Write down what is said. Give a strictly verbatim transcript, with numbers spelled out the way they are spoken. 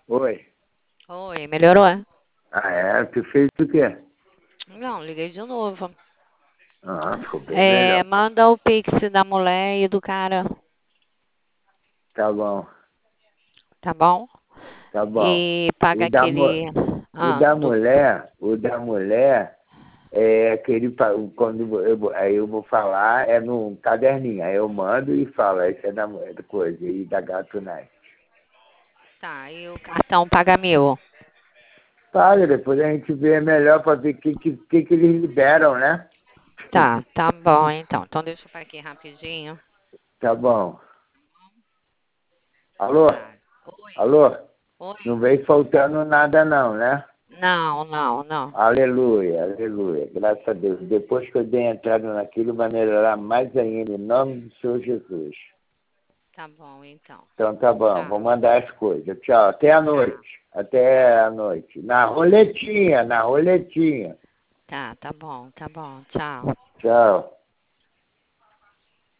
Oi. Oi, melhorou? É? Ah, é? Tu fez o quê? Não, liguei de novo. Ah, ficou bem É, melhor. manda o Pix da mulher e do cara, Tá bom, tá bom? tá bom. E O paga da, mu- aquele. o Ah, da do. mulher, o da mulher é aquele, pa- quando eu, vou- aí eu vou falar, é num caderninho, aí eu mando e falo, isso é da, mu- da coisa, e da Gato Night. Tá, e o cartão paga mil. Paga, depois a gente vê melhor para ver o que, que, que, que eles liberam, né? Tá, tá bom então. Então deixa eu parar aqui rapidinho. Tá bom. Alô? Tá. Oi, Alô? oi. Não vem faltando nada não, né? Não, não, não. Aleluia, aleluia. Graças a Deus. Depois que eu dei entrada naquilo, vai melhorar mais ainda, em nome do Senhor Jesus. Tá bom então. Então tá bom, vou Tchau. mandar as coisas. Tchau, até a Tchau. noite. Até a noite. Na roletinha, na roletinha. Tá, tá bom, tá bom. Tchau. Tchau.